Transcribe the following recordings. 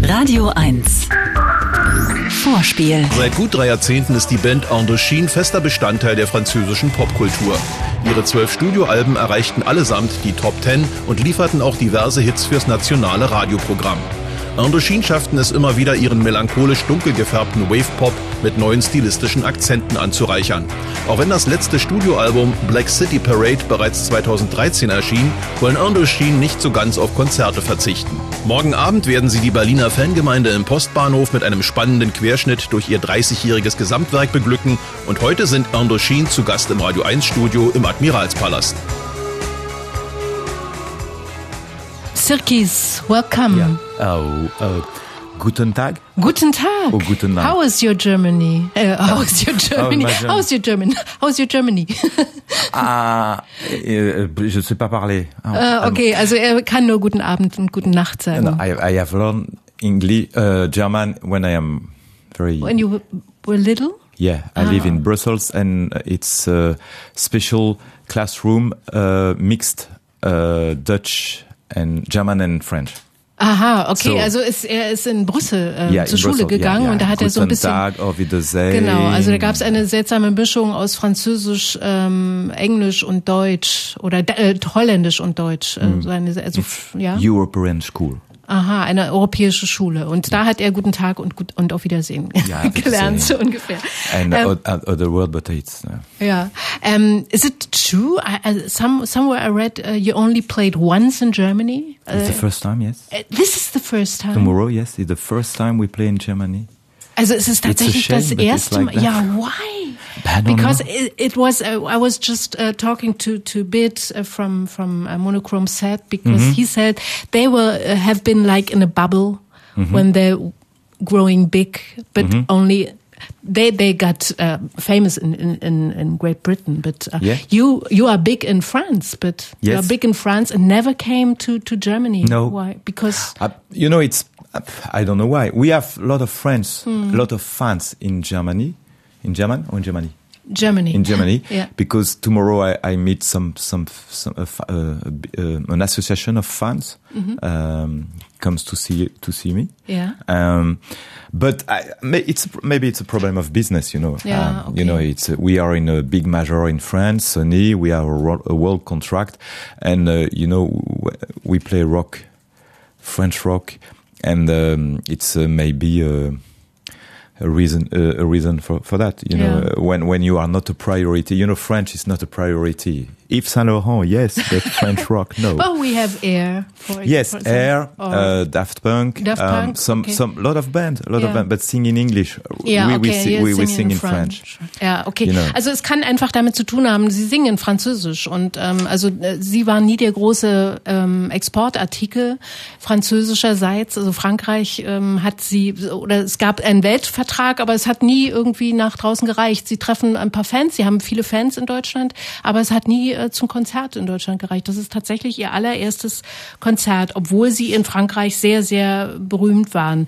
Radio 1 Vorspiel. Seit gut 3 Jahrzehnten ist die Band Indochine fester Bestandteil der französischen Popkultur. Ihre 12 Studioalben erreichten allesamt die Top 10 und lieferten auch diverse Hits fürs nationale Radioprogramm. Indochine schafften es immer wieder, ihren melancholisch dunkel gefärbten Wave-Pop mit neuen stilistischen Akzenten anzureichern. Auch wenn das letzte Studioalbum Black City Parade bereits 2013 erschien, wollen Indochine nicht so ganz auf Konzerte verzichten. Morgen Abend werden sie die Berliner Fangemeinde im Postbahnhof mit einem spannenden Querschnitt durch ihr 30-jähriges Gesamtwerk beglücken und heute sind Indochine zu Gast im Radio 1 Studio im Admiralspalast. Sirkis, welcome. Yeah. Guten Tag. Guten Tag. Oh, guten Tag. How is your Germany? How is your Germany? How's your German? How's your Germany? Je sais pas parler. Okay, also er kann nur guten Abend und guten Nacht sagen. No, I have learned English, German when I am very. When you were little? Yeah, I live in Brussels and it's a special classroom mixed Dutch and German and French. Aha, okay, So. also er ist in Brüssel zur in Schule Brüssel, gegangen und da hat er so ein bisschen. Guten Tag, auf Wiedersehen. Genau, also da gab es eine seltsame Mischung aus Französisch, Englisch und Deutsch oder Holländisch und Deutsch. European School. Aha, eine europäische Schule. Und da hat er Guten Tag und auf Wiedersehen gelernt, so ungefähr. And other word, but it's... Ja. Is it true? Somewhere I read you only played once in Germany. It's the first time, yes. This is the first time. Tomorrow, yes, it's the first time we play in Germany. Also es ist tatsächlich das erste Mal. Ja, why? Because it was. I was just talking to Bit from Monochrome Set because he said they have been like in a bubble when they're growing big, but only. They got famous in Great Britain, but you are big in France, but you are big in France and never came to Germany. No. Why? Because it's I don't know why. We have a lot of friends, a lot of fans in Germany. In German or in Germany? Germany. In Germany, yeah. Because tomorrow I meet some an association of fans comes to see me. Yeah. But maybe it's a problem of business, Yeah, okay. We are in a big major in France, Sony. We have a world contract, and we play rock, French rock, and it's maybe a reason for that. When you are not a priority. French is not a priority. Yves Saint Laurent, yes, but French rock, no. Oh, we have Air. Yes, Air, Daft Punk, some lot of band, but sing in English. Yeah, we sing in French. Ja, okay. Also es kann einfach damit zu tun haben, sie singen in Französisch und sie waren nie der große Exportartikel französischerseits. Also Frankreich es gab einen Weltvertrag, aber es hat nie irgendwie nach draußen gereicht. Sie treffen ein paar Fans, sie haben viele Fans in Deutschland, aber es hat nie zum Konzert in Deutschland gereicht. Das ist tatsächlich ihr allererstes Konzert, obwohl sie in Frankreich sehr, sehr berühmt waren.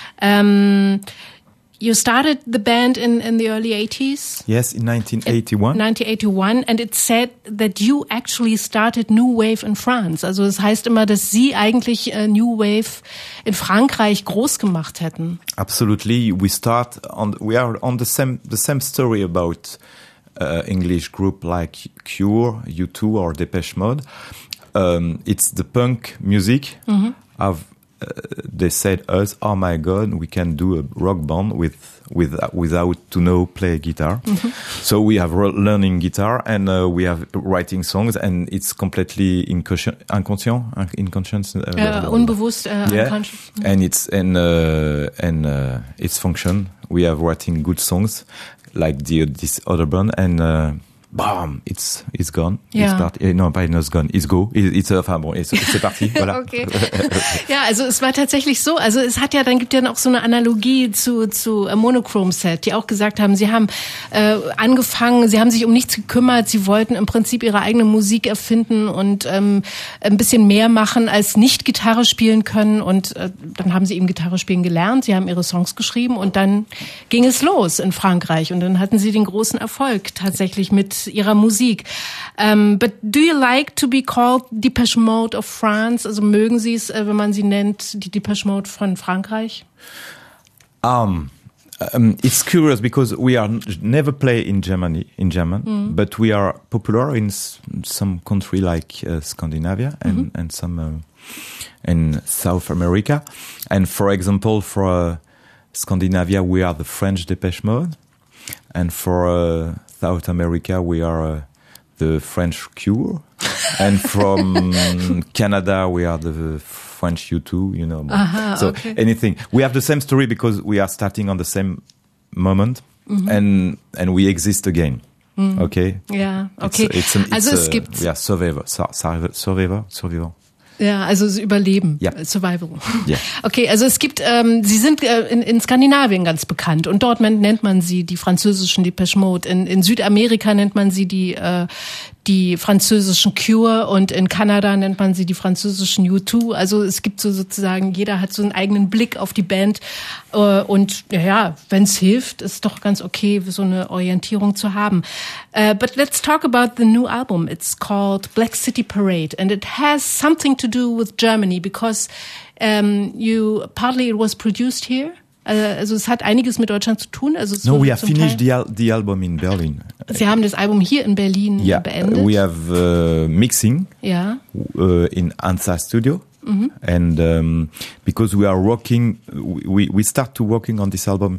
You started the band in the early 80s? Yes, in 1981. 1981, and it said that you actually started New Wave in France. Also das heißt immer, dass Sie eigentlich New Wave in Frankreich groß gemacht hätten. Absolutely. We are on the same story about English group like Cure, U2 or Depeche Mode. It's the punk music. They said us, oh my God, we can do a rock band without to play guitar. So we have learning guitar and we have writing songs and it's completely inconscient. Unbewusst, unconscious. And it's function. We have writing good songs like this other band and bam, it's gone. Ja. It's gone. It's go. C'est parti. Voilà. Okay. Ja, also es war tatsächlich so. Also es hat dann gibt ja noch so eine Analogie zu Monochrome Set, die auch gesagt haben, sie haben angefangen, sie haben sich um nichts gekümmert, sie wollten im Prinzip ihre eigene Musik erfinden und ein bisschen mehr machen als nicht Gitarre spielen können und dann haben sie eben Gitarre spielen gelernt, sie haben ihre Songs geschrieben und dann ging es los in Frankreich und dann hatten sie den großen Erfolg tatsächlich mit mit ihrer Musik. But do you like to be called Depeche Mode of France? Also mögen Sie es, wenn man sie nennt, die Depeche Mode von Frankreich? It's curious because we are never play in German, but we are popular in some country like Scandinavia and some in South America. And for example, for Scandinavia, we are the French Depeche Mode, and for South America, we are the French Cure, and from Canada, we are the French U2, you know. So anything. We have the same story because we are starting on the same moment, and we exist again. Okay? Ja, okay. Es gibt... Ja, Survivor. Ja, also das Überleben, Survival. Ja. Okay, also es gibt, Sie sind in Skandinavien ganz bekannt und dort nennt man sie die französischen Depeche Mode. In Südamerika nennt man sie die französischen Cure und in Kanada nennt man sie die französischen U2. Also es gibt so sozusagen, jeder hat so einen eigenen Blick auf die Band und ja, wenn es hilft, ist doch ganz okay, so eine Orientierung zu haben. But let's talk about the new album. It's called Black City Parade and it has something to do with Germany because partly it was produced here. Also es hat einiges mit Deutschland zu tun. Also no, we have finished the album in Berlin. Sie haben das Album hier in Berlin beendet. We have mixing in Ansa Studio. And because we are working, we start to working on this album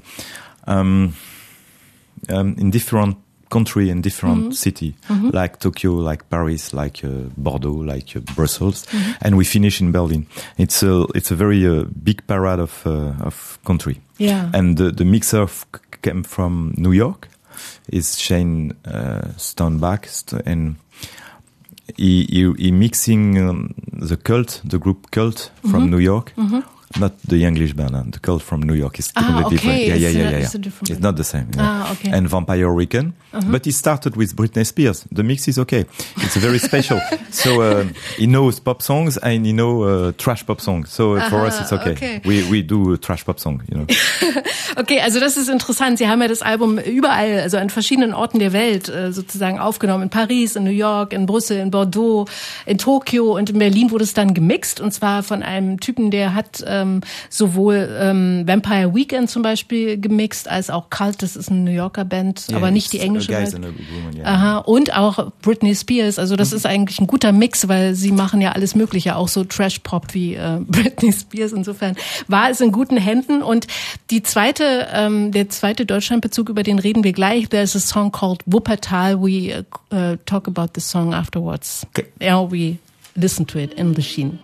in different country and different city, like Tokyo, like Paris, like Bordeaux, like Brussels, and we finish in Berlin. It's a very big parade of country. Yeah. And the mixer came from New York. Is Shane Stoneback, and he mixing the group Cult from New York. Not the English band, the Cult from New York is completely different. Yeah. It's not the same. Yeah. Okay. And Vampire Weekend. But he started with Britney Spears. The mix is okay. It's very special. So he knows pop songs and he knows trash pop songs. So for us it's okay. We do a trash pop song, you know. Okay, also das ist interessant. Sie haben ja das Album überall, also an verschiedenen Orten der Welt sozusagen aufgenommen. In Paris, in New York, in Brüssel, in Bordeaux, in Tokio und in Berlin wurde es dann gemixt. Und zwar von einem Typen, der hat sowohl Vampire Weekend zum Beispiel gemixt, als auch Cult, das ist eine New Yorker Band, aber nicht die englische Band. Aha, und auch Britney Spears, also das ist eigentlich ein guter Mix, weil sie machen ja alles Mögliche, auch so Trash-Pop wie Britney Spears. Insofern war es in guten Händen. Und der zweite Deutschlandbezug, über den reden wir gleich. There's a song called Wuppertal. We talk about the song afterwards. Okay. Yeah, we listen to it in the Schienen.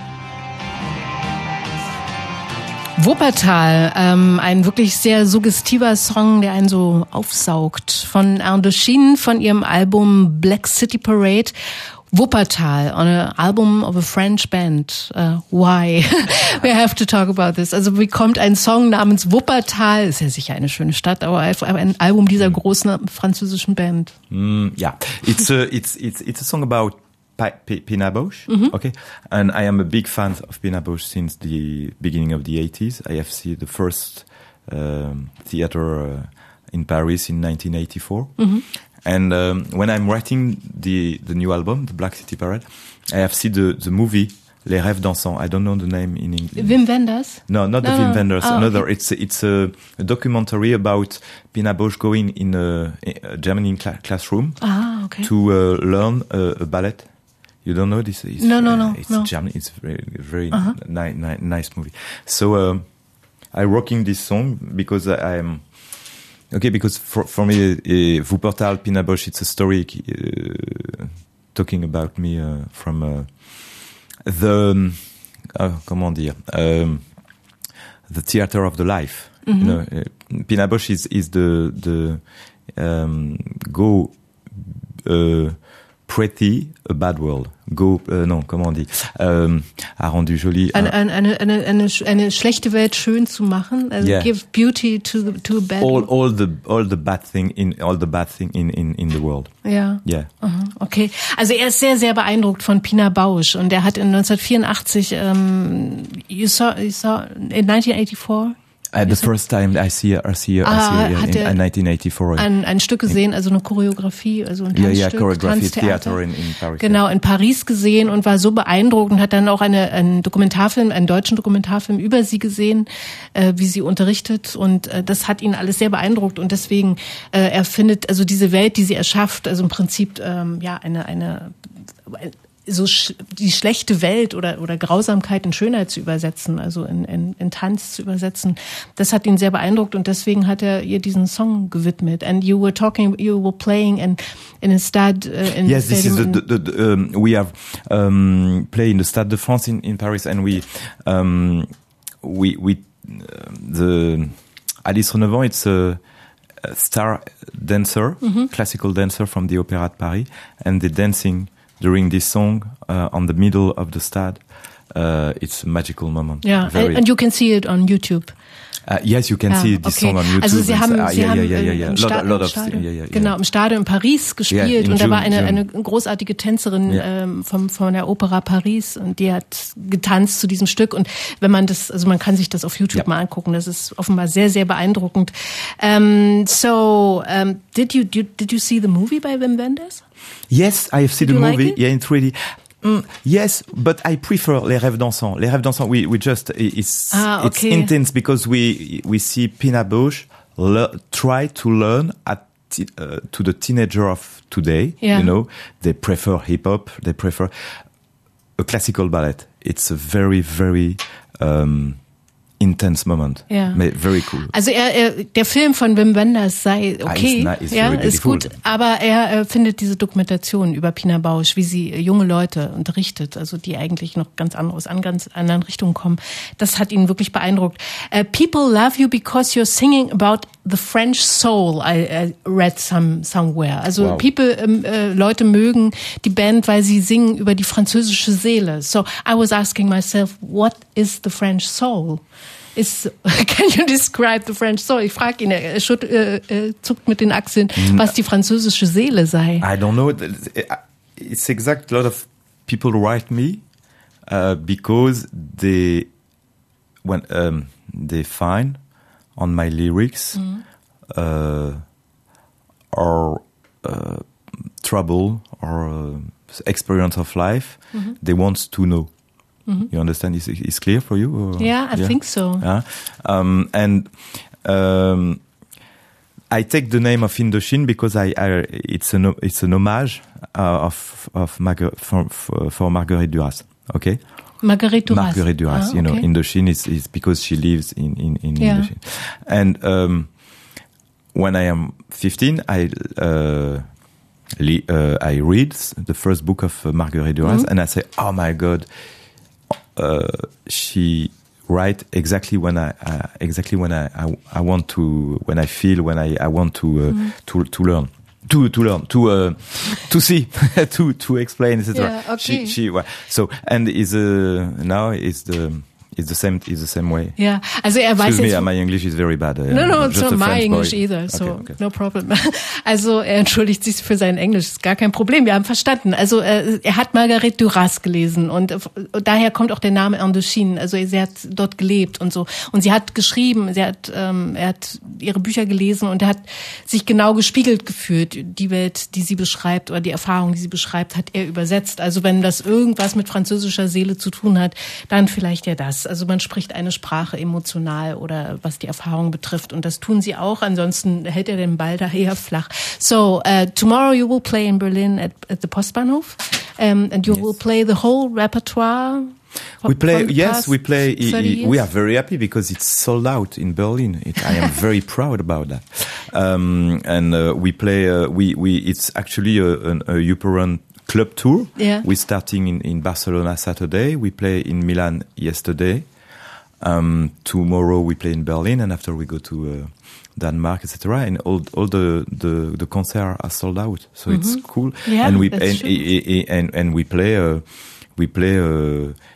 Wuppertal, ein wirklich sehr suggestiver Song, der einen so aufsaugt. Von Indochine, von ihrem Album Black City Parade. Wuppertal, on an album of a French band. Why? We have to talk about this. Also wie kommt ein Song namens Wuppertal, ist ja sicher eine schöne Stadt, aber ein Album dieser großen französischen Band? It's a song about Pina Bausch, okay, and I am a big fan of Pina Bausch since the beginning of the 80s. I have seen the first theater in Paris in 1984, and when I'm writing the new album, the Black City Parade, I have seen the movie Les Rêves Dansants. I don't know the name in English. Wim Wenders? No, not the Wim Wenders. Another. Okay. It's a documentary about Pina Bausch going in a German classroom to learn a ballet. You don't know this? No. It's German. It's very nice movie. So I'm rocking this song because I'm okay. Because for me, Wuppertal, Pina Bausch, it's a story talking about me from the comment dire the theater of the life. You know, Pina Bausch is the go. Pretty a bad world. Go, non, comment on dit? A rendu joli. Eine schlechte Welt schön zu machen. Also give beauty to a bad world. All the bad thing in the world. Ja. Yeah. Okay. Also er ist sehr, sehr beeindruckt von Pina Bausch und er hat in 1984, you saw in 1984? The first time I see her in 1984. Ein Stück gesehen, also eine Choreografie, also ein Tanzstück, Choreography Theater in Paris. Genau, in Paris gesehen und war so beeindruckt und hat dann auch einen deutschen Dokumentarfilm über sie gesehen, wie sie unterrichtet, und das hat ihn alles sehr beeindruckt, und deswegen er findet also diese Welt, die sie erschafft, also im Prinzip die schlechte Welt oder Grausamkeit in Schönheit zu übersetzen, also in Tanz zu übersetzen, das hat ihn sehr beeindruckt, und deswegen hat er ihr diesen Song gewidmet. And you were playing in a Stade in yes, this is we have play in the Stade de France in Paris, and we the Alice Renevent, it's a star dancer, classical dancer from the Opéra de Paris, and they're dancing during this song on the middle of the Stade. It's a magical moment. Yeah, and you can see it on YouTube. Yes, you can see this song on YouTube. Also sie haben im Stadion in Paris gespielt, und da war eine großartige Tänzerin von der Opera Paris, und die hat getanzt zu diesem Stück, und wenn man das, also man kann sich das auf YouTube mal angucken, das ist offenbar sehr, sehr beeindruckend. Did you see the movie by Wim Wenders? Yes, I have seen the movie. Like in 3D. Yes, but I prefer Les Rêves Dansants. Les Rêves Dansants, we just it's intense because we see Pina Bausch try to learn to the teenager of today. Yeah. You know, they prefer hip hop. They prefer a classical ballet. It's a very, very intense moment. Ja. Very cool. Also der Film von Wim Wenders sei okay, ist gut, aber er findet diese Dokumentation über Pina Bausch, wie sie junge Leute unterrichtet, also die eigentlich noch ganz anderen Richtungen kommen, das hat ihn wirklich beeindruckt. People love you because you're singing about the French soul, I read somewhere. Also wow. Leute mögen die Band, weil sie singen über die französische Seele. So I was asking myself, what is the French soul? Can you describe the French soul? Ich frage ihn, er zuckt mit den Achseln, was die französische Seele sei. I don't know. It's exact. A lot of people write me because they find on my lyrics or trouble or experience of life. They want to know. You understand? Is clear for you? Or? Yeah, I think so. Yeah. And I take the name of Indochine because it's an homage for Marguerite Duras. Okay. Marguerite Duras. Marguerite Duras. You know, Indochine is because she lives in Indochine. And when I am 15, I read the first book of Marguerite Duras, and I say, "Oh my God." She write exactly when I want to, when I feel, when I want to learn, to see, to explain, etc. Yeah, okay. So and now it's the same way. Ja, also er weiß Excuse me, my English is very bad. No, it's not my English either, so okay. No problem. Also er entschuldigt sich für sein Englisch, ist gar kein Problem, wir haben verstanden. Also er hat Marguerite Duras gelesen, und daher kommt auch der Name Indochine. Also sie hat dort gelebt und so. Und sie hat geschrieben, er hat ihre Bücher gelesen, und er hat sich genau gespiegelt gefühlt. Die Welt, die sie beschreibt, oder die Erfahrung, die sie beschreibt, hat er übersetzt. Also wenn das irgendwas mit französischer Seele zu tun hat, dann vielleicht ja das. Also man spricht eine Sprache emotional oder was die Erfahrung betrifft, und das tun sie auch. Ansonsten hält er den Ball da eher flach. So tomorrow you will play in Berlin at the Postbahnhof, and you will play the whole repertoire. We play. We are very happy because it's sold out in Berlin. I am very proud about that. And we play. It's actually a European club tour. Yeah. We're starting in Barcelona Saturday. We play in Milan yesterday. Tomorrow we play in Berlin, and after we go to Denmark, etc. And all the concerts are sold out, so it's cool. Yeah, and we play.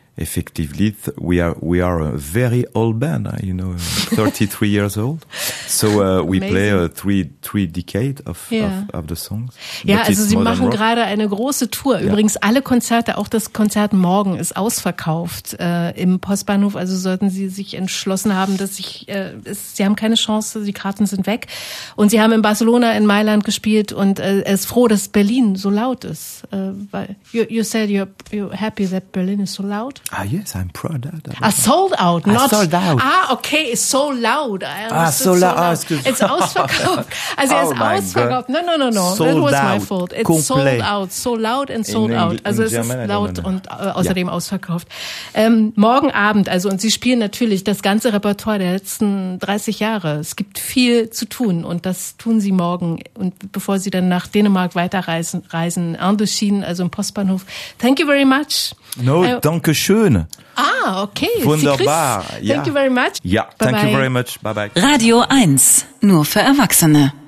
Effectively, we are a very old band, 33 years old. So we play three decades of the songs. Ja, also sie machen gerade eine große Tour. Übrigens alle Konzerte, auch das Konzert morgen ist ausverkauft im Postbahnhof. Also sollten Sie sich entschlossen haben, dass Sie haben keine Chance, die Karten sind weg. Und Sie haben in Barcelona, in Mailand gespielt und er ist froh, dass Berlin so laut ist. Weil you said you're happy that Berlin is so loud? Yes, I'm proud of that. Sold out, not sold out. Okay, so loud. So loud. It's ausverkauft. Also er ist ausverkauft. No. That was my fault. It's sold out. So loud and sold out. Also es ist laut und außerdem ausverkauft. Morgen Abend, also und Sie spielen natürlich das ganze Repertoire der letzten 30 Jahre. Es gibt viel zu tun und das tun Sie morgen. Und bevor Sie dann nach Dänemark weiterreisen, Indochine, also im Postbahnhof. Thank you very much. No, danke schön. Okay. Wunderbar. Thank you very much. Ja, thank you very much. Bye bye. Radio 1, nur für Erwachsene.